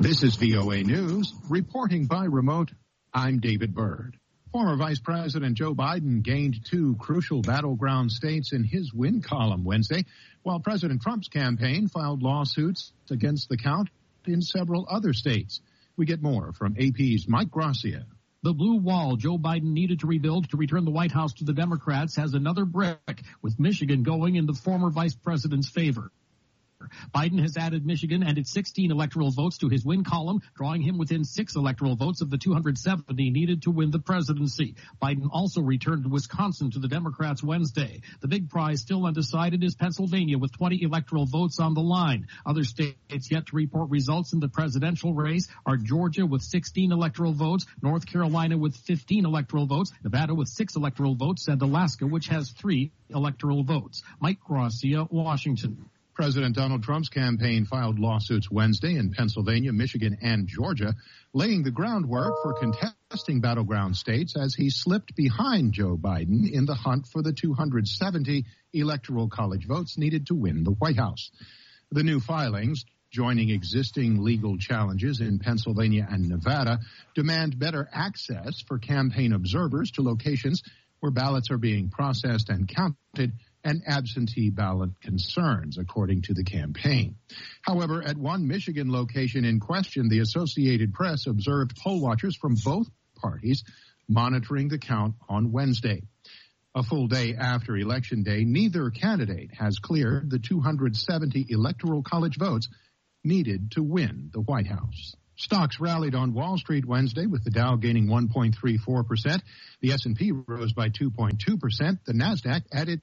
This is VOA News, reporting by remote. I'm David Byrd. Former Vice President Joe Biden gained 2 crucial battleground states in his win column Wednesday, while President Trump's campaign filed lawsuits against the count in several other states. We get more from AP's Mike Gracia. The blue wall Joe Biden needed to rebuild to return the White House to the Democrats has another brick, with Michigan going in the former vice president's favor. Biden has added Michigan and its 16 electoral votes to his win column, drawing him within 6 electoral votes of the 270 needed to win the presidency. Biden also returned Wisconsin to the Democrats Wednesday. The big prize still undecided is Pennsylvania, with 20 electoral votes on the line. Other states yet to report results in the presidential race are Georgia with 16 electoral votes, North Carolina with 15 electoral votes, Nevada with 6 electoral votes, and Alaska, which has 3 electoral votes. Mike Gracia, Washington. President Donald Trump's campaign filed lawsuits Wednesday in Pennsylvania, Michigan, and Georgia, laying the groundwork for contesting battleground states as he slipped behind Joe Biden in the hunt for the 270 electoral college votes needed to win the White House. The new filings, joining existing legal challenges in Pennsylvania and Nevada, demand better access for campaign observers to locations where ballots are being processed and counted, and absentee ballot concerns, according to the campaign. However, at one Michigan location in question, the Associated Press observed poll watchers from both parties monitoring the count on Wednesday. A full day after Election Day, neither candidate has cleared the 270 electoral college votes needed to win the White House. Stocks rallied on Wall Street Wednesday, with the Dow gaining 1.34%. The S&P rose by 2.2%. The Nasdaq added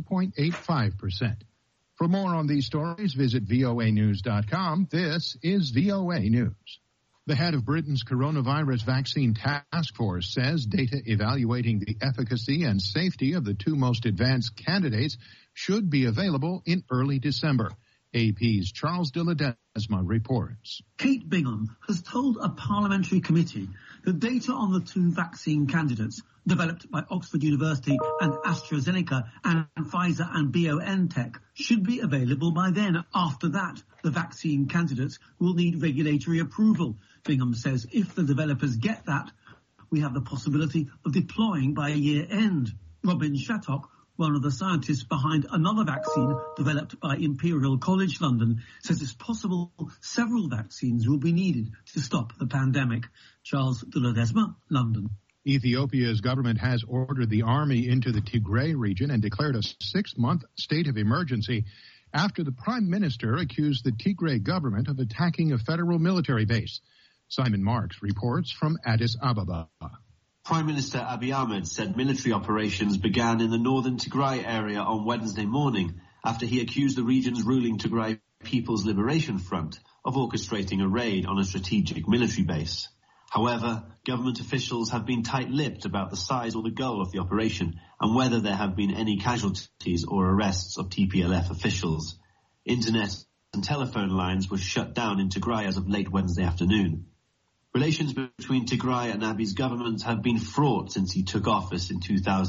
3.85%. For more on these stories, visit voanews.com. This is VOA News. The head of Britain's coronavirus vaccine task force says data evaluating the efficacy and safety of the 2 most advanced candidates should be available in early December. AP's Charles de Ledesma reports. Kate Bingham has told a parliamentary committee that data on the 2 vaccine candidates developed by Oxford University and AstraZeneca and Pfizer and BioNTech should be available by then. After that, the vaccine candidates will need regulatory approval. Bingham says if the developers get that, we have the possibility of deploying by year end. Robin Shattock, one of the scientists behind another vaccine developed by Imperial College London, says it's possible several vaccines will be needed to stop the pandemic. Charles de Ledesma, London. Ethiopia's government has ordered the army into the Tigray region and declared a 6-month state of emergency after the prime minister accused the Tigray government of attacking a federal military base. Simon Marks reports from Addis Ababa. Prime Minister Abiy Ahmed said military operations began in the northern Tigray area on Wednesday morning after he accused the region's ruling Tigray People's Liberation Front of orchestrating a raid on a strategic military base. However, government officials have been tight-lipped about the size or the goal of the operation and whether there have been any casualties or arrests of TPLF officials. Internet and telephone lines were shut down in Tigray as of late Wednesday afternoon. Relations between Tigray and Abiy's government have been fraught since he took office in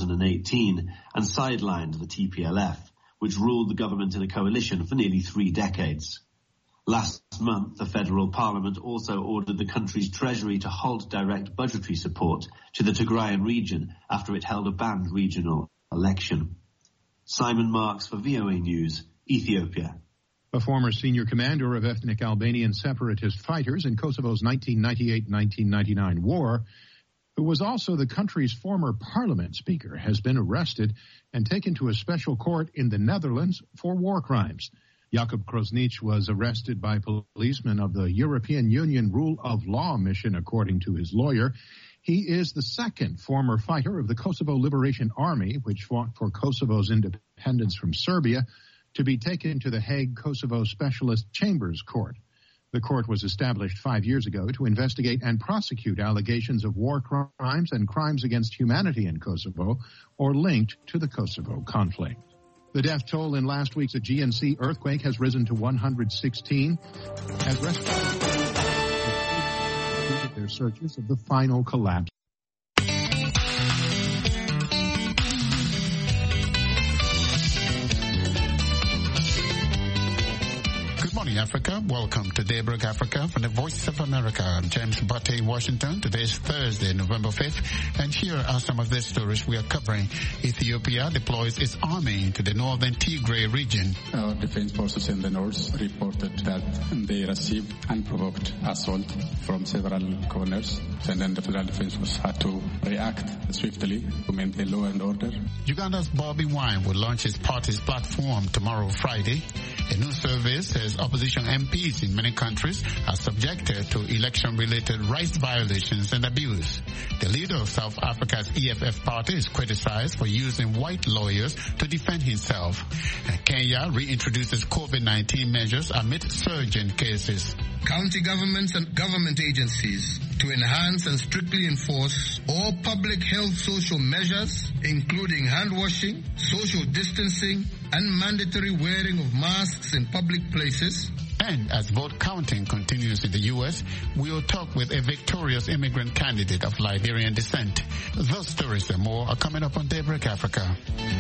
2018 and sidelined the TPLF, which ruled the government in a coalition for nearly 3 decades. Last month, the federal parliament also ordered the country's treasury to halt direct budgetary support to the Tigrayan region after it held a banned regional election. Simon Marks for VOA News, Ethiopia. A former senior commander of ethnic Albanian separatist fighters in Kosovo's 1998-1999 war, who was also the country's former parliament speaker, has been arrested and taken to a special court in the Netherlands for war crimes. Jakub Krosnic was arrested by policemen of the European Union Rule of Law mission, according to his lawyer. He is the second former fighter of the Kosovo Liberation Army, which fought for Kosovo's independence from Serbia, to be taken to the Hague Kosovo Specialist Chambers Court. The court was established 5 years ago to investigate and prosecute allegations of war crimes and crimes against humanity in Kosovo or linked to the Kosovo conflict. The death toll in last week's GNC earthquake has risen to 116 as rescuers completed their searches of the final collapse. morning, Africa. Welcome to Daybreak Africa from the Voice of America. I'm James Butte in Washington. Today is Thursday, November 5th. And here are some of the stories we are covering. Ethiopia deploys its army into the northern Tigray region. Our defense forces in the north reported that they received unprovoked assault from several corners. And then the Federal Defense Force had to react swiftly to maintain law and order. Uganda's Bobby Wine will launch his party's platform tomorrow, Friday. A new survey says opposition MPs in many countries are subjected to election-related rights violations and abuse. The leader of South Africa's EFF party is criticized for using white lawyers to defend himself. Kenya reintroduces COVID-19 measures amid surge in cases. County governments and government agencies to enhance and strictly enforce all public health social measures, including hand washing, social distancing, and mandatory wearing of masks in public places. And as vote counting continues in the U.S., we'll talk with a victorious immigrant candidate of Liberian descent. Those stories and more are coming up on Daybreak Africa.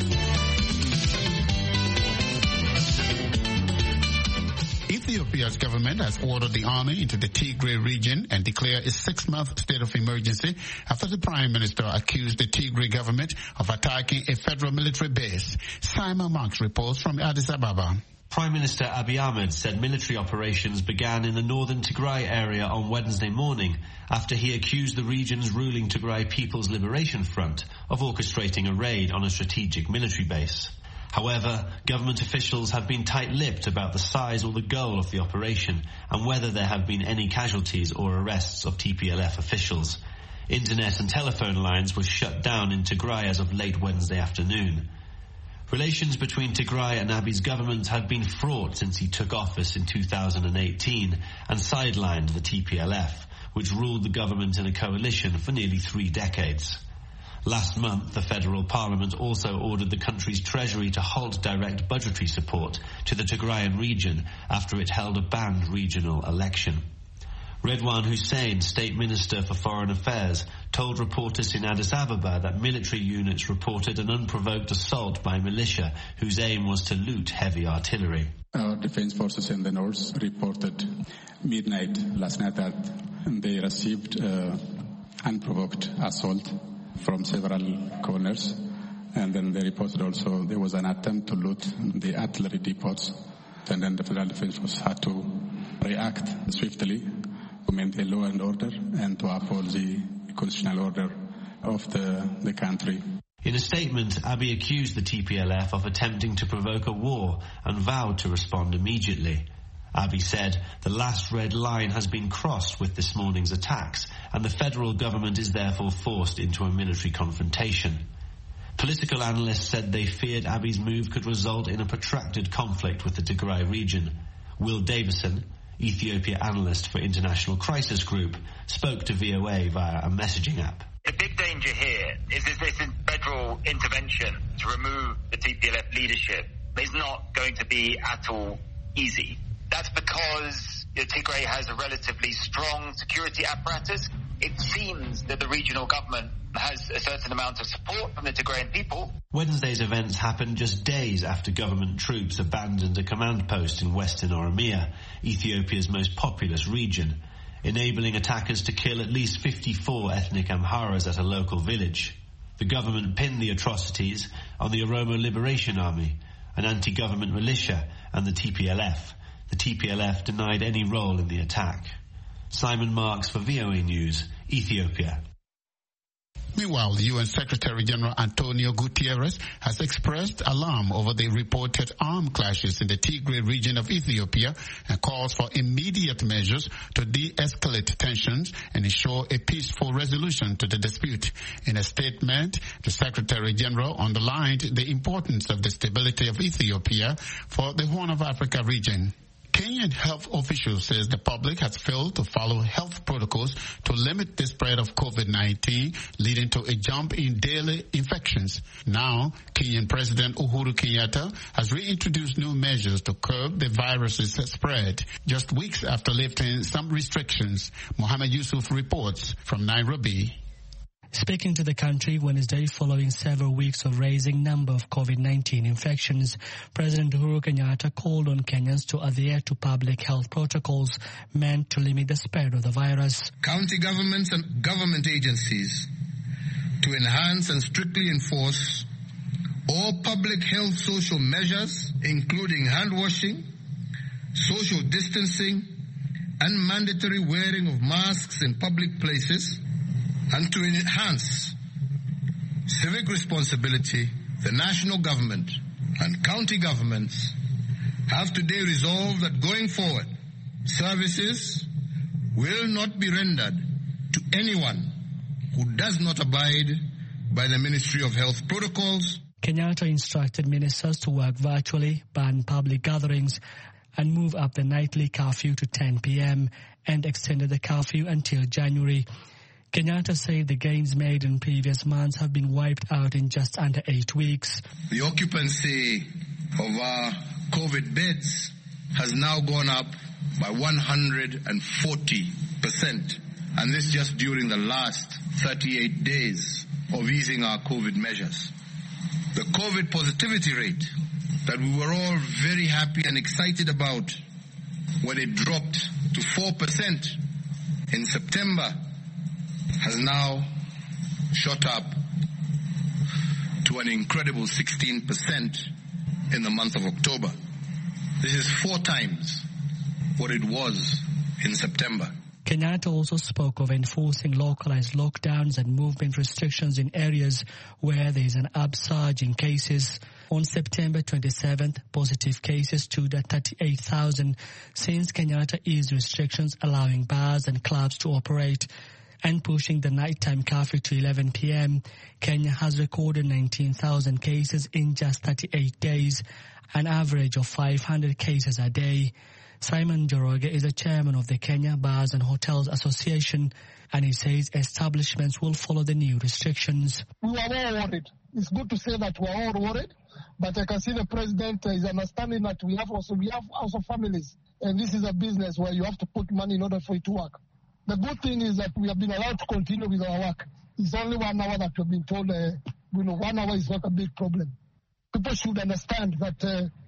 Ethiopia's government has ordered the army into the Tigray region and declared a 6-month state of emergency after the prime minister accused the Tigray government of attacking a federal military base. Simon Marks reports from Addis Ababa. Prime Minister Abiy Ahmed said military operations began in the northern Tigray area on Wednesday morning after he accused the region's ruling Tigray People's Liberation Front of orchestrating a raid on a strategic military base. However, government officials have been tight-lipped about the size or the goal of the operation and whether there have been any casualties or arrests of TPLF officials. Internet and telephone lines were shut down in Tigray as of late Wednesday afternoon. Relations between Tigray and Abiy's government have been fraught since he took office in 2018 and sidelined the TPLF, which ruled the government in a coalition for nearly 3 decades. Last month, the federal parliament also ordered the country's treasury to halt direct budgetary support to the Tigrayan region after it held a banned regional election. Redwan Hussein, State Minister for Foreign Affairs, told reporters in Addis Ababa that military units reported an unprovoked assault by militia whose aim was to loot heavy artillery. Our defense forces in the north reported midnight last night that they received unprovoked assault from several corners, and then they reported also there was an attempt to loot the artillery depots, and then the Federal Defense Force had to react swiftly to maintain law and order and to uphold the constitutional order of the country. In a statement, Abiy accused the TPLF of attempting to provoke a war and vowed to respond immediately. Abiy said the last red line has been crossed with this morning's attacks, and the federal government is therefore forced into a military confrontation. Political analysts said they feared Abiy's move could result in a protracted conflict with the Tigray region. Will Davison, Ethiopia analyst for International Crisis Group, spoke to VOA via a messaging app. The big danger here is this federal intervention to remove the TPLF leadership is not going to be at all easy. That's because Tigray has a relatively strong security apparatus. It seems that the regional government has a certain amount of support from the Tigrayan people. Wednesday's events happened just days after government troops abandoned a command post in western Oromia, Ethiopia's most populous region, enabling attackers to kill at least 54 ethnic Amharas at a local village. The government pinned the atrocities on the Oromo Liberation Army, an anti-government militia, and the TPLF. The TPLF denied any role in the attack. Simon Marks for VOA News, Ethiopia. Meanwhile, the UN Secretary General Antonio Guterres has expressed alarm over the reported armed clashes in the Tigray region of Ethiopia and calls for immediate measures to de-escalate tensions and ensure a peaceful resolution to the dispute. In a statement, the Secretary General underlined the importance of the stability of Ethiopia for the Horn of Africa region. Kenyan health officials says the public has failed to follow health protocols to limit the spread of COVID-19, leading to a jump in daily infections. Now, Kenyan President Uhuru Kenyatta has reintroduced new measures to curb the virus's spread, just weeks after lifting some restrictions. Mohammed Yusuf reports from Nairobi. Speaking to the country Wednesday following several weeks of raising number of COVID-19 infections, President Uhuru Kenyatta called on Kenyans to adhere to public health protocols meant to limit the spread of the virus. County governments and government agencies to enhance and strictly enforce all public health social measures, including hand washing, social distancing, and mandatory wearing of masks in public places, and to enhance civic responsibility. The national government and county governments have today resolved that going forward, services will not be rendered to anyone who does not abide by the Ministry of Health protocols. Kenyatta instructed ministers to work virtually, ban public gatherings, and move up the nightly curfew to 10 p.m. and extended the curfew until January. Kenyatta said the gains made in previous months have been wiped out in just under 8 weeks. The occupancy of our COVID beds has now gone up by 140%, and this just during the last 38 days of easing our COVID measures. The COVID positivity rate that we were all very happy and excited about when it dropped to 4% in September has now shot up to an incredible 16% in the month of October. This is 4 times what it was in September. Kenyatta also spoke of enforcing localized lockdowns and movement restrictions in areas where there is an upsurge in cases. On September 27th, positive cases stood at 38,000 since Kenyatta eased restrictions allowing bars and clubs to operate and pushing the nighttime curfew to 11 p.m. Kenya has recorded 19,000 cases in just 38 days, an average of 500 cases a day. Simon Njoroge is a chairman of the Kenya Bars and Hotels Association, and he says establishments will follow the new restrictions. We are all worried. It's good to say that we are all worried, but I can see the president is understanding that we have also families, and this is a business where you have to put money in order for it to work. The good thing is that we have been allowed to continue with our work. It's only 1 hour that we've been told, 1 hour is not a big problem. People should understand that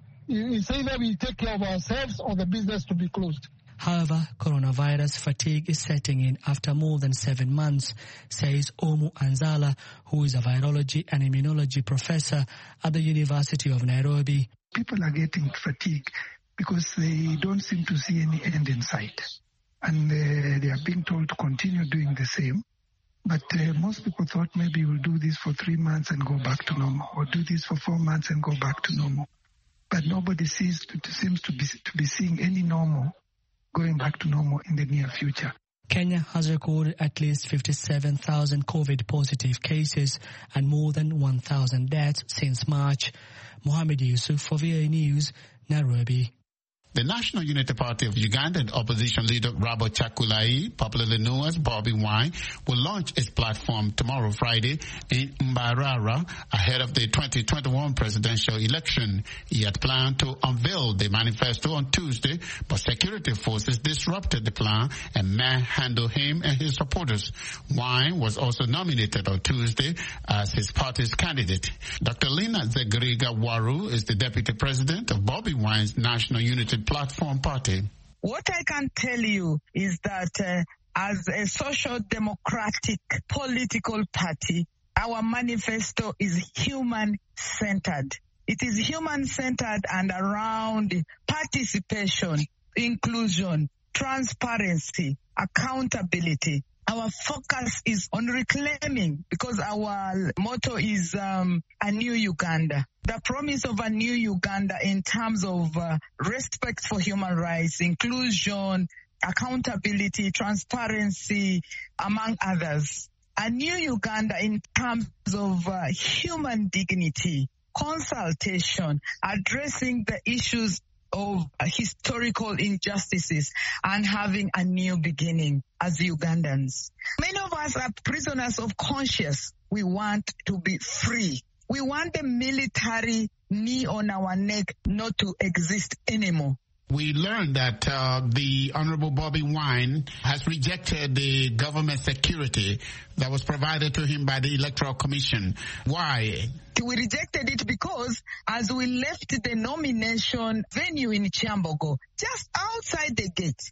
it's either we take care of ourselves or the business to be closed. However, coronavirus fatigue is setting in after more than 7 months, says Omu Anzala, who is a virology and immunology professor at the University of Nairobi. People are getting fatigued because they don't seem to see any end in sight. And they are being told to continue doing the same. But most people thought maybe we'll do this for 3 months and go back to normal, or do this for 4 months and go back to normal. But nobody seems to be seeing any normal going back to normal in the near future. Kenya has recorded at least 57,000 COVID-positive cases and more than 1,000 deaths since March. Mohamed Yusuf for VOA News, Nairobi. The National Unity Party of Uganda and opposition leader Robert Chakulai, popularly known as Bobby Wine, will launch its platform tomorrow, Friday, in Mbarara, ahead of the 2021 presidential election. He had planned to unveil the manifesto on Tuesday, but security forces disrupted the plan and manhandled him and his supporters. Wine was also nominated on Tuesday as his party's candidate. Dr. Lina Zegariga Waru is the deputy president of Bobby Wine's National Unity Platform Party. What I can tell you is that as a social democratic political party, our manifesto is human-centered. It is human-centered and around participation, inclusion, transparency, accountability. Our focus is on reclaiming, because our motto is a new Uganda. The promise of a new Uganda in terms of respect for human rights, inclusion, accountability, transparency, among others. A new Uganda in terms of human dignity, consultation, addressing the issues of historical injustices, and having a new beginning as Ugandans. Many of us are prisoners of conscience. We want to be free. We want the military knee on our neck not to exist anymore. We learned that the Honorable Bobby Wine has rejected the government security that was provided to him by the Electoral Commission. Why? We rejected it because as we left the nomination venue in Kyambogo, just outside the gate,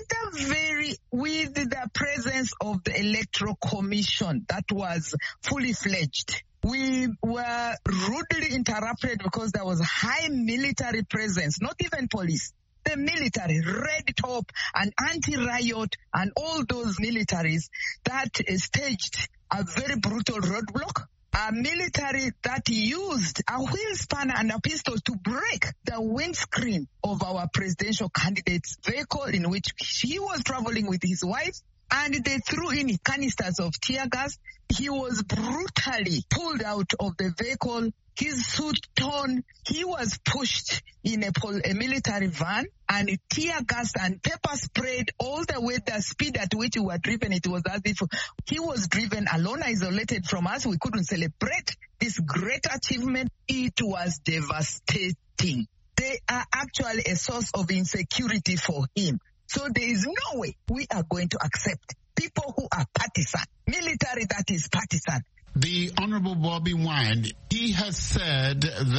with the presence of the Electoral Commission that was fully fledged, we were rudely interrupted because there was high military presence, not even police. The military, Red Top and anti-riot and all those militaries that staged a very brutal roadblock. A military that used a wheel spanner and a pistol to break the windscreen of our presidential candidate's vehicle in which he was traveling with his wife, and they threw in canisters of tear gas. He was brutally pulled out of the vehicle, his suit torn. He was pushed in a military van, and tear gas and pepper sprayed all the way. The speed at which we were driven, it was as if he was driven alone, isolated from us. We couldn't celebrate this great achievement. It was devastating. They are actually a source of insecurity for him. So there is no way we are going to accept people who are partisan, military that is partisan. The Honorable Bobby Wine, he has said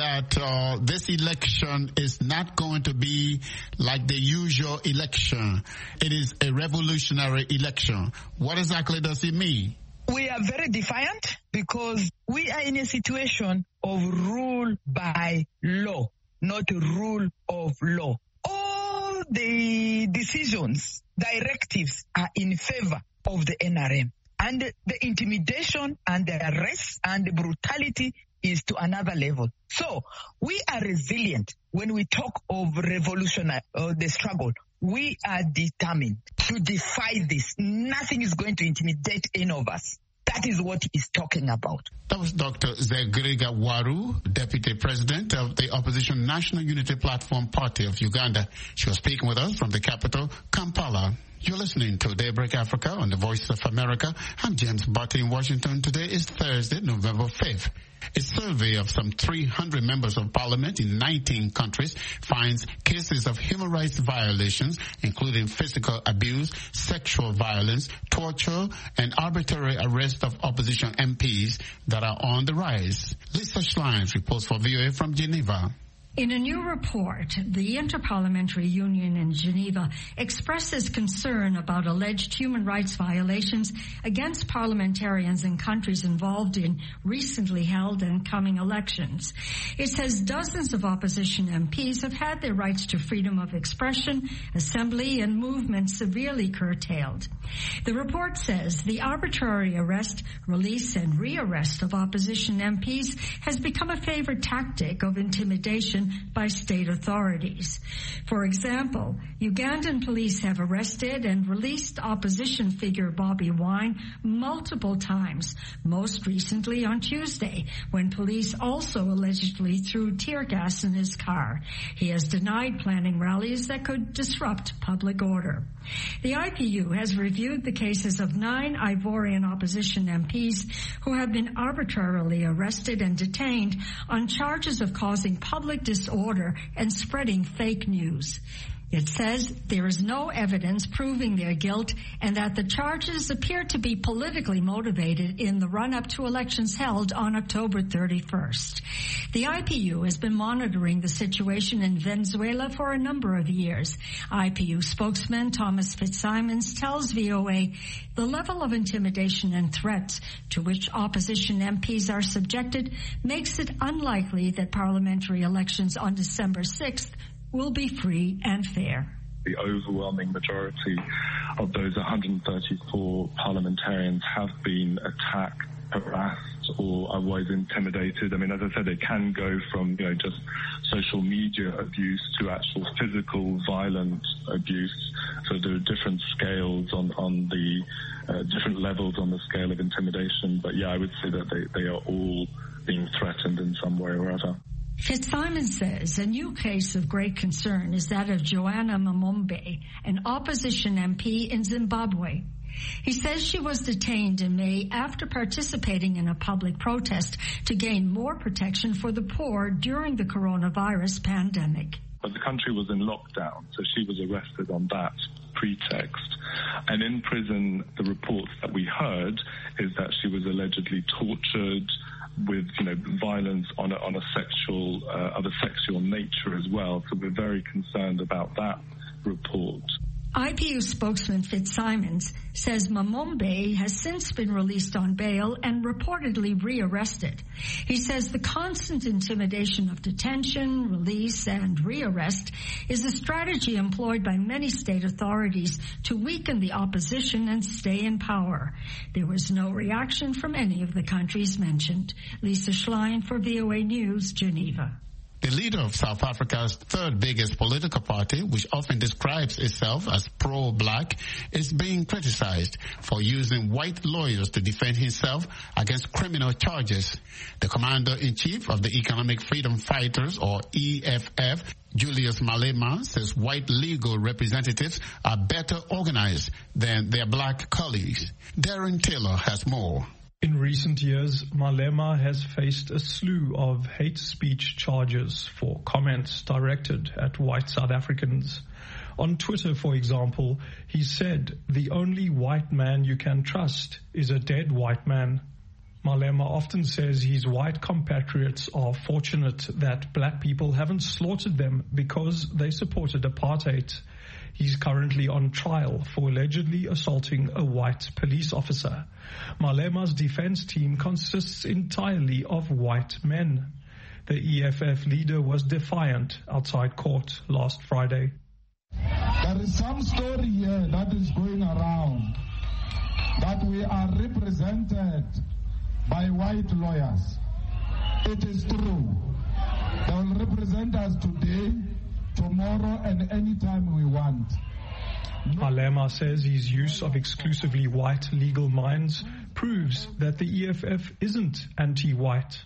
that this election is not going to be like the usual election. It is a revolutionary election. What exactly does it mean? We are very defiant because we are in a situation of rule by law, not rule of law. All the decisions, directives are in favor of the NRM. And the intimidation and the arrest and the brutality is to another level. So we are resilient when we talk of revolutionary, the struggle. We are determined to defy this. Nothing is going to intimidate any of us. That is what he's talking about. That was Dr. Zegriga Waru, Deputy President of the Opposition National Unity Platform Party of Uganda. She was speaking with us from the capital, Kampala. You're listening to Daybreak Africa on the Voice of America. I'm James Barty in Washington. Today is Thursday, November 5th. A survey of some 300 members of parliament in 19 countries finds cases of human rights violations, including physical abuse, sexual violence, torture, and arbitrary arrest of opposition MPs that are on the rise. Lisa Schlein reports for VOA from Geneva. In a new report, the Interparliamentary Union in Geneva expresses concern about alleged human rights violations against parliamentarians in countries involved in recently held and coming elections. It says dozens of opposition MPs have had their rights to freedom of expression, assembly, and movement severely curtailed. The report says the arbitrary arrest, release, and rearrest of opposition MPs has become a favorite tactic of intimidation by state authorities. For example, Ugandan police have arrested and released opposition figure Bobby Wine multiple times, most recently on Tuesday, when police also allegedly threw tear gas in his car. He has denied planning rallies that could disrupt public order. The IPU has reviewed the cases of 9 Ivorian opposition MPs who have been arbitrarily arrested and detained on charges of causing public disorder and spreading fake news. It says there is no evidence proving their guilt and that the charges appear to be politically motivated in the run-up to elections held on October 31st. The IPU has been monitoring the situation in Venezuela for a number of years. IPU spokesman Thomas Fitzsimons tells VOA the level of intimidation and threats to which opposition MPs are subjected makes it unlikely that parliamentary elections on December 6th will be free and fair. The overwhelming majority of those 134 parliamentarians have been attacked, harassed, or otherwise intimidated. I mean, as I said, it can go from, just social media abuse to actual physical, violent abuse. So there are different scales on the different levels on the scale of intimidation. But yeah, I would say that they are all being threatened in some way or other. Fitzsimons says a new case of great concern is that of Joanna Mamombe, an opposition MP in Zimbabwe. He says she was detained in May after participating in a public protest to gain more protection for the poor during the coronavirus pandemic. but the country was in lockdown, so she was arrested on that pretext. And in prison, the reports that we heard is that she was allegedly tortured with, violence on a sexual, of a sexual nature as well. So we're very concerned about that report. IPU spokesman Fitzsimons says Mamombe has since been released on bail and reportedly rearrested. He says the constant intimidation of detention, release, and rearrest is a strategy employed by many state authorities to weaken the opposition and stay in power. There was no reaction from any of the countries mentioned. Lisa Schlein for VOA News, Geneva. The leader of South Africa's third biggest political party, which often describes itself as pro-black, is being criticized for using white lawyers to defend himself against criminal charges. The commander-in-chief of the Economic Freedom Fighters, or EFF, Julius Malema, says white legal representatives are better organized than their black colleagues. Darren Taylor has more. In recent years, Malema has faced a slew of hate speech charges for comments directed at white South Africans. On Twitter, for example, he said, "The only white man you can trust is a dead white man." Malema often says his white compatriots are fortunate that black people haven't slaughtered them because they supported apartheid. He's currently on trial for allegedly assaulting a white police officer. Malema's defense team consists entirely of white men. The EFF leader was defiant outside court last Friday. There is some story here that is going around that we are represented by white lawyers. It is true. They will represent us today, tomorrow, and anytime we want. Malema says his use of exclusively white legal minds proves that the EFF isn't anti-white.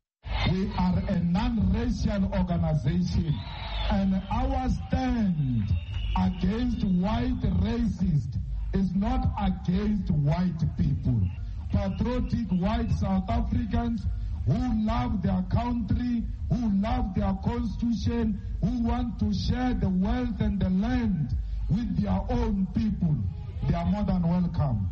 We are a non-racial organization, and our stand against white racists is not against white people. Patriotic white South Africans who love their country, who love their constitution, who want to share the wealth and the land with their own people. They are more than welcome.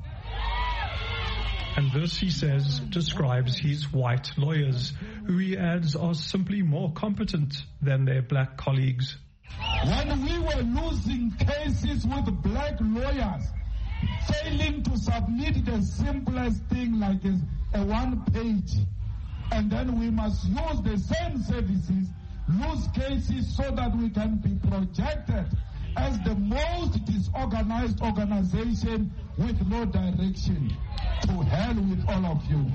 And this, he says, describes his white lawyers, who he adds are simply more competent than their black colleagues. When we were losing cases with black lawyers, failing to submit the simplest thing like a one page, and then we must use the same services, lose cases so that we can be projected as the most disorganized organization with no direction. To hell with all of you.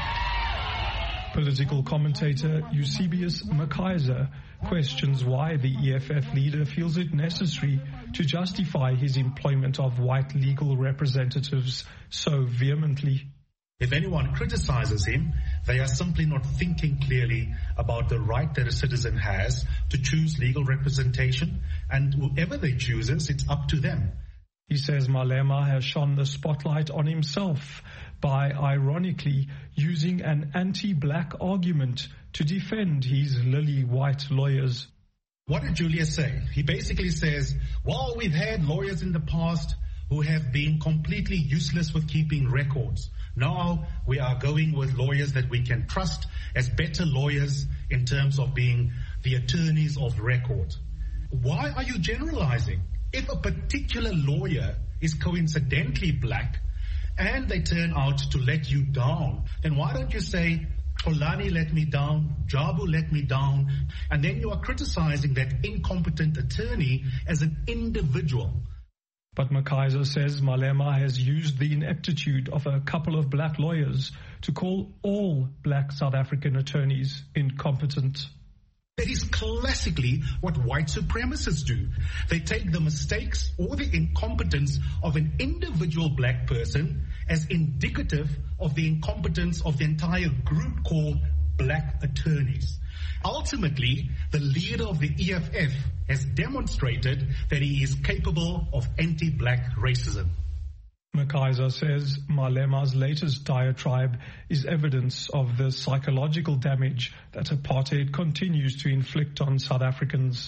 Political commentator Eusebius McKaiser questions why the EFF leader feels it necessary to justify his employment of white legal representatives so vehemently. If anyone criticizes him, they are simply not thinking clearly about the right that a citizen has to choose legal representation, and whoever they choose, it's up to them. He says Malema has shone the spotlight on himself by, ironically, using an anti-black argument to defend his lily white lawyers. What did Julius say? He basically says, well, we've had lawyers in the past who have been completely useless with keeping records. Now we are going with lawyers that we can trust as better lawyers in terms of being the attorneys of record. Why are you generalizing? If a particular lawyer is coincidentally black and they turn out to let you down, then why don't you say, Polani let me down, Jabu let me down, and then you are criticizing that incompetent attorney as an individual. But McKaiser says Malema has used the ineptitude of a couple of black lawyers to call all black South African attorneys incompetent. That is classically what white supremacists do. They take the mistakes or the incompetence of an individual black person as indicative of the incompetence of the entire group called black attorneys. Ultimately, the leader of the EFF has demonstrated that he is capable of anti-black racism. McKaiser says Malema's latest diatribe is evidence of the psychological damage that apartheid continues to inflict on South Africans.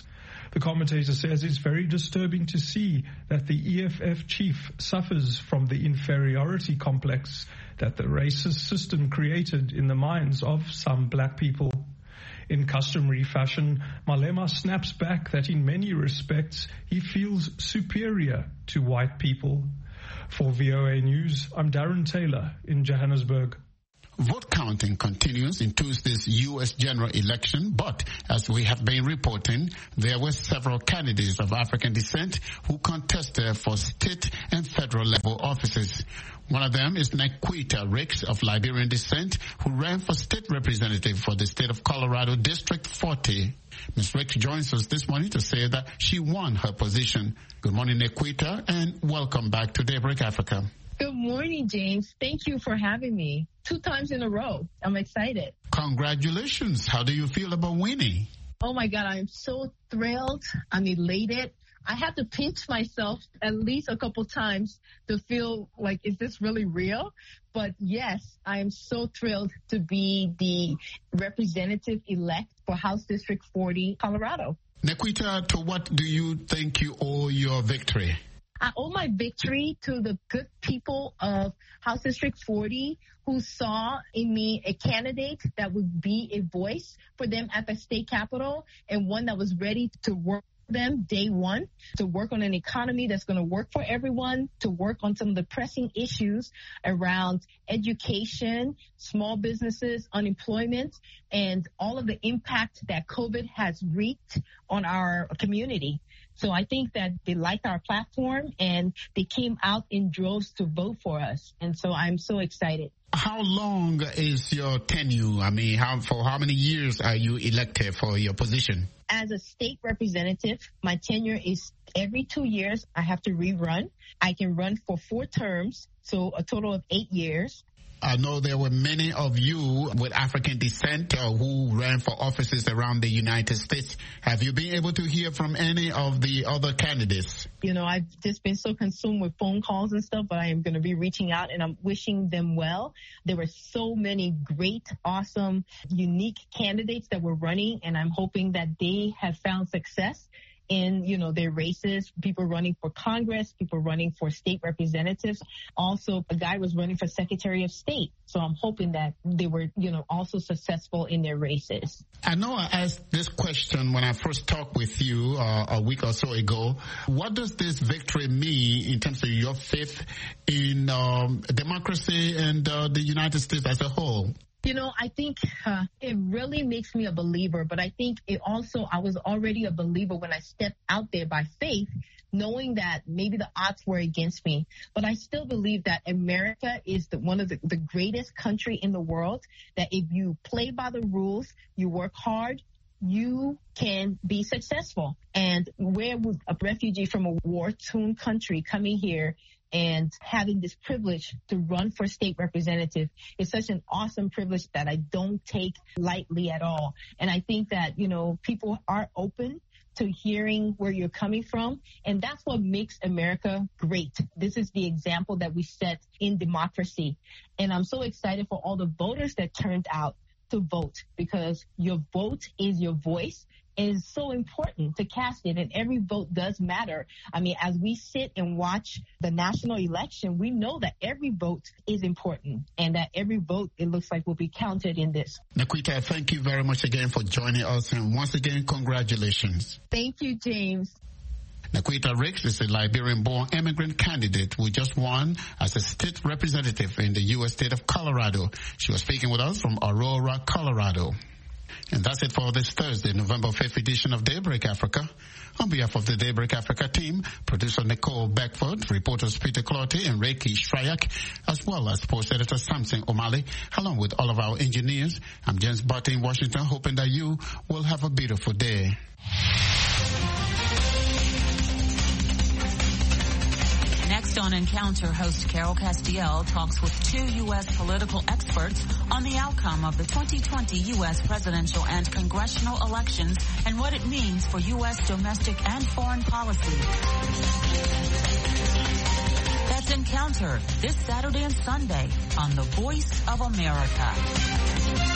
The commentator says it's very disturbing to see that the EFF chief suffers from the inferiority complex that the racist system created in the minds of some black people. In customary fashion, Malema snaps back that in many respects he feels superior to white people. For VOA News, I'm Darren Taylor in Johannesburg. Vote counting continues in Tuesday's U.S. general election, but as we have been reporting, there were several candidates of African descent who contested for state and federal level offices. One of them is Nequita Ricks of Liberian descent, who ran for state representative for the state of Colorado, District 40. Ms. Ricks joins us this morning to say that she won her position. Good morning, Nequita, and welcome back to Daybreak Africa. Good morning, James. Thank you for having me 2 times in a row. I'm excited. Congratulations. How do you feel about winning? Oh, my God. I'm so thrilled. I'm elated. I have to pinch myself at least a couple times to feel like, is this really real? But yes, I am so thrilled to be the representative-elect for House District 40, Colorado. Nequita, to what do you think you owe your victory? I owe my victory to the good people of House District 40 who saw in me a candidate that would be a voice for them at the state capitol and one that was ready to work for them day one, to work on an economy that's going to work for everyone, to work on some of the pressing issues around education, small businesses, unemployment, and all of the impact that COVID has wreaked on our community. So I think that they liked our platform and they came out in droves to vote for us. And so I'm so excited. How long is your tenure? I mean, for how many years are you elected for your position? As a state representative, my tenure is every 2 years. I have to rerun. I can run for 4 terms, so a total of 8 years. I know there were many of you with African descent who ran for offices around the United States. Have you been able to hear from any of the other candidates? You know, I've just been so consumed with phone calls and stuff, but I am going to be reaching out and I'm wishing them well. There were so many great, awesome, unique candidates that were running, and I'm hoping that they have found success in, you know, their races, people running for Congress, people running for state representatives. Also, a guy was running for Secretary of State. So I'm hoping that they were, you know, also successful in their races. I know I asked this question when I first talked with you a week or so ago. What does this victory mean in terms of your faith in democracy and the United States as a whole? You know, I think it really makes me a believer, but I think it also, I was already a believer when I stepped out there by faith, knowing that maybe the odds were against me. But I still believe that America is one of the greatest country in the world, that if you play by the rules, you work hard, you can be successful. And where would a refugee from a war-torn country coming here and having this privilege to run for state representative is such an awesome privilege that I don't take lightly at all. And I think that, you know, people are open to hearing where you're coming from. And that's what makes America great. This is the example that we set in democracy. And I'm so excited for all the voters that turned out to vote, because your vote is your voice. It is so important to cast it, and every vote does matter. I mean, as we sit and watch the national election, we know that every vote is important and that every vote, it looks like, will be counted in this. Nequita, thank you very much again for joining us, and once again, congratulations. Thank you, James. Nequita Ricks is a Liberian-born immigrant candidate who just won as a state representative in the U.S. state of Colorado. She was speaking with us from Aurora, Colorado. And that's it for this Thursday, November 5th edition of Daybreak Africa. On behalf of the Daybreak Africa team, producer Nicole Beckford, reporters Peter Clotty and Reiki Shryak, as well as sports editor Samson O'Malley, along with all of our engineers, I'm James Barton in Washington, hoping that you will have a beautiful day. Next on Encounter, host Carol Castiel talks with 2 U.S. political experts on the outcome of the 2020 U.S. presidential and congressional elections and what it means for U.S. domestic and foreign policy. That's Encounter this Saturday and Sunday on The Voice of America.